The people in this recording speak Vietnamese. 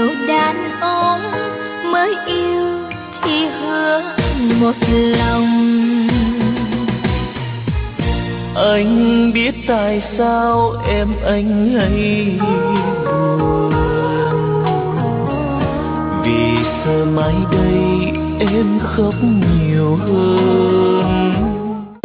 nhiều đàn ông mới yêu thì hứa một lòng. Anh biết tại sao em anh hay buồn, vì sợ mai đây em khóc nhiều hơn.